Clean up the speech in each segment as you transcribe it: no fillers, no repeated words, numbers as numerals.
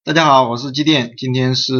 大家好，我是机电，今天是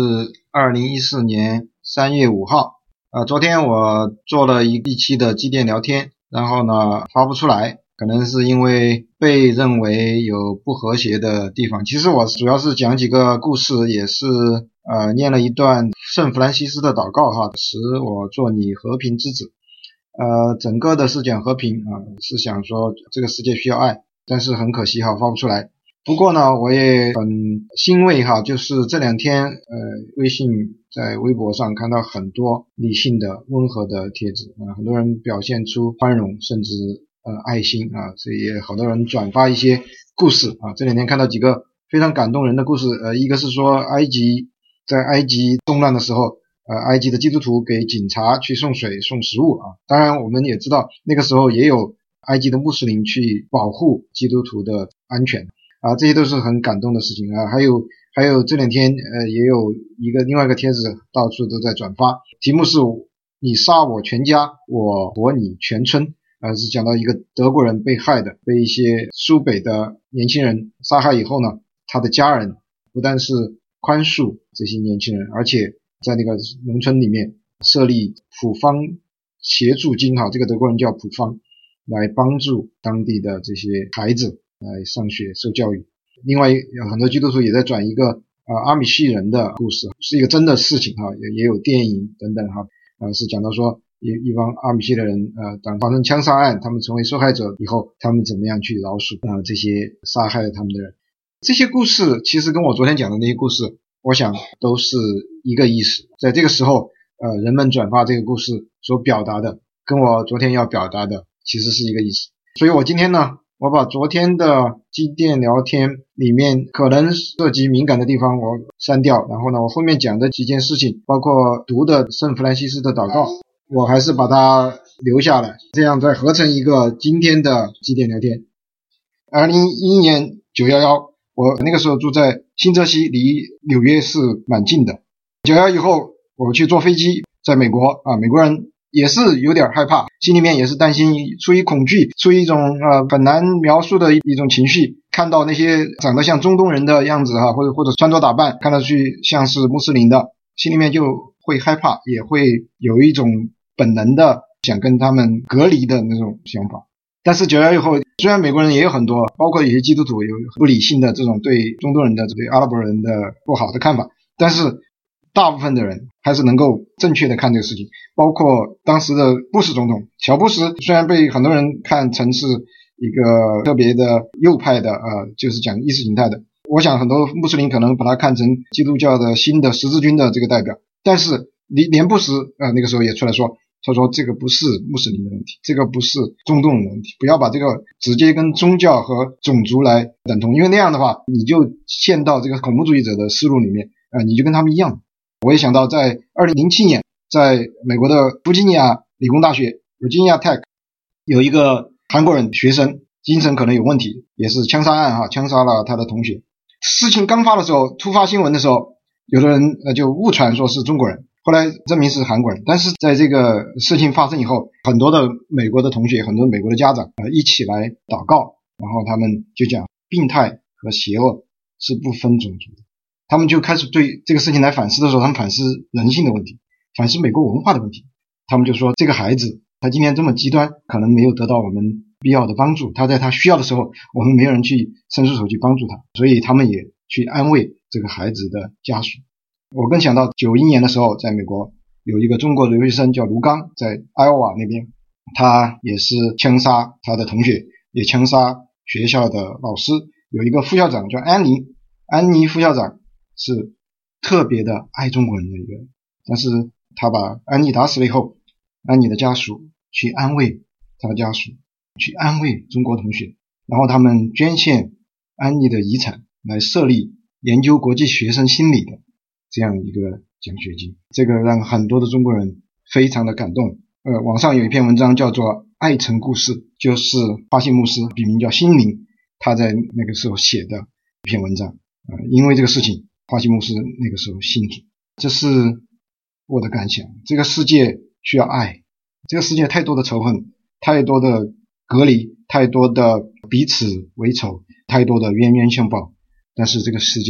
2014年3月5号。昨天我做了一期的机电聊天，然后呢发不出来，可能是因为被认为有不和谐的地方。其实我主要是讲几个故事，也是念了一段圣弗兰西斯的祷告哈，使我做你和平之子。整个的是讲和平是想说这个世界需要爱，但是很可惜哈发不出来。不过呢我也很欣慰哈，就是这两天微信在微博上看到很多理性的温和的帖子很多人表现出宽容甚至爱心所以也好多人转发一些故事这两天看到几个非常感动人的故事一个是说在埃及动乱的时候埃及的基督徒给警察去送水送食物当然我们也知道那个时候也有埃及的穆斯林去保护基督徒的安全这些都是很感动的事情还有这两天也有另外一个帖子到处都在转发，题目是你杀我全家我活你全村是讲到一个德国人被害的，被一些苏北的年轻人杀害以后呢，他的家人不但是宽恕这些年轻人，而且在那个农村里面设立普方协助金这个德国人叫普方，来帮助当地的这些孩子来上学受教育。另外很多基督徒也在转一个阿米西人的故事，是一个真的事情也有电影等等是讲到说一帮阿米西的人当发生枪杀案，他们成为受害者以后，他们怎么样去饶恕这些杀害了他们的人。这些故事其实跟我昨天讲的那些故事我想都是一个意思，在这个时候人们转发这个故事所表达的跟我昨天要表达的其实是一个意思。所以我今天呢我把昨天的机电聊天里面可能涉及敏感的地方我删掉，然后呢我后面讲的几件事情包括读的圣弗兰西斯的祷告我还是把它留下来，这样再合成一个今天的机电聊天。2011年911我那个时候住在新泽西，离纽约是蛮近的。911以后我去坐飞机，在美国美国人也是有点害怕，心里面也是担心，出于恐惧，出于一种很难描述的一种情绪，看到那些长得像中东人的样子或者穿着打扮看上去像是穆斯林的，心里面就会害怕，也会有一种本能的想跟他们隔离的那种想法。但是911以后，虽然美国人也有很多，包括有些基督徒有不理性的这种对中东人的对阿拉伯人的不好的看法，但是大部分的人还是能够正确的看这个事情，包括当时的布什总统小布什，虽然被很多人看成是一个特别的右派的就是讲意识形态的，我想很多穆斯林可能把他看成基督教的新的十字军的这个代表，但是连布什那个时候也出来说，他说这个不是穆斯林的问题，这个不是中东人的问题，不要把这个直接跟宗教和种族来等同，因为那样的话你就陷到这个恐怖主义者的思路里面你就跟他们一样。我也想到在2007年在美国的弗吉尼亚理工大学 Virginia Tech 有一个韩国人学生精神可能有问题，也是枪杀案枪杀了他的同学。事情刚发的时候，突发新闻的时候，有的人就误传说是中国人，后来证明是韩国人。但是在这个事情发生以后，很多的美国的同学，很多美国的家长一起来祷告，然后他们就讲病态和邪恶是不分种族的。他们就开始对这个事情来反思的时候，他们反思人性的问题，反思美国文化的问题。他们就说这个孩子他今天这么极端，可能没有得到我们必要的帮助，他在他需要的时候我们没有人去伸出手去帮助他，所以他们也去安慰这个孩子的家属。我更想到91年的时候，在美国有一个中国留学生叫卢刚，在艾奥瓦那边，他也是枪杀他的同学，也枪杀学校的老师。有一个副校长叫安妮副校长是特别的爱中国人的一个人，但是他把安妮打死了以后，安妮的家属去安慰他的家属，去安慰中国同学，然后他们捐献安妮的遗产来设立研究国际学生心理的这样一个奖学金，这个让很多的中国人非常的感动。网上有一篇文章叫做爱城故事，就是巴信牧师笔名叫心灵，他在那个时候写的一篇文章因为这个事情巴信牧师那个时候信主。这是我的感想，这个世界需要爱，这个世界太多的仇恨，太多的隔离，太多的彼此为仇，太多的冤冤相报，但是这个世界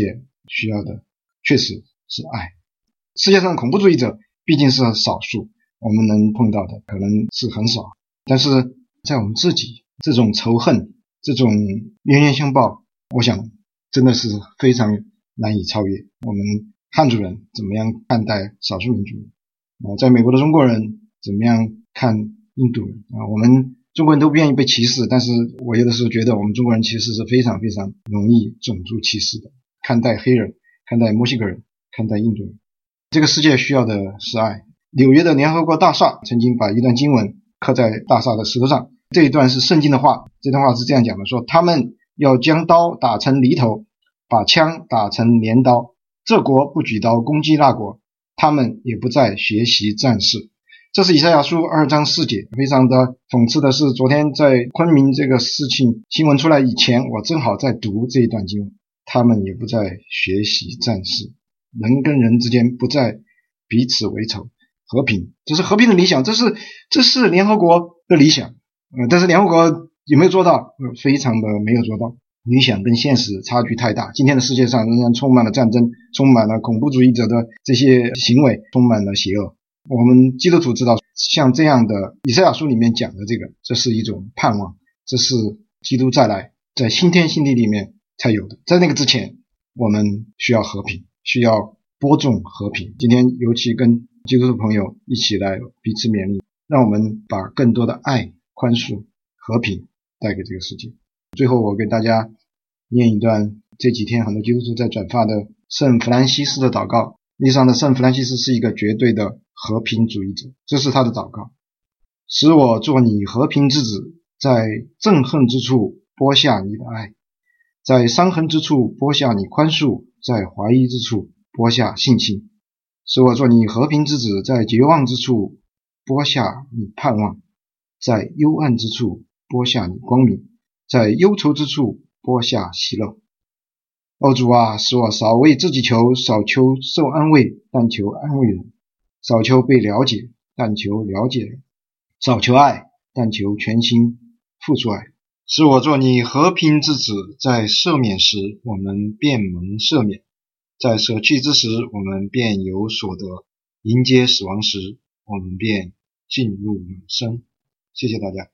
需要的确实是爱。世界上恐怖主义者毕竟是少数，我们能碰到的可能是很少，但是在我们自己这种仇恨，这种冤冤相报，我想真的是非常难以超越。我们汉族人怎么样看待少数民族，在美国的中国人怎么样看印度人，我们中国人都不愿意被歧视，但是我有的时候觉得我们中国人其实是非常非常容易种族歧视的，看待黑人，看待墨西哥人，看待印度人。这个世界需要的是爱。纽约的联合国大厦曾经把一段经文刻在大厦的石头上，这一段是圣经的话，这段话是这样讲的，说他们要将刀打成犁头，把枪打成镰刀，这国不举刀攻击那国，他们也不再学习战事。这是以赛亚书2章4节。非常的讽刺的是，昨天在昆明这个事情新闻出来以前，我正好在读这一段经文，他们也不再学习战事，人跟人之间不再彼此为仇，和平，这是和平的理想，这是联合国的理想，但是联合国有没有做到？非常的没有做到。理想跟现实差距太大，今天的世界上仍然充满了战争，充满了恐怖主义者的这些行为，充满了邪恶。我们基督徒知道，像这样的以赛亚书里面讲的这是一种盼望，这是基督再来在新天新地里面才有的。在那个之前，我们需要和平，需要播种和平。今天尤其跟基督徒朋友一起来彼此勉励，让我们把更多的爱、宽恕、和平带给这个世界。最后我给大家念一段这几天很多基督徒在转发的圣弗兰西斯的祷告。实际上的圣弗兰西斯是一个绝对的和平主义者，这是他的祷告：使我做你和平之子，在憎恨之处播下你的爱，在伤痕之处播下你宽恕，在怀疑之处播下信心。使我做你和平之子，在绝望之处播下你盼望，在幽暗之处播下你光明，在忧愁之处播下喜乐。主啊，使我少为自己求，少求受安慰，但求安慰人；少求被了解，但求了解人；少求爱，但求全心付出爱。使我做你和平之子，在赦免时我们便蒙赦免，在舍去之时我们便有所得，迎接死亡时我们便进入永生。谢谢大家。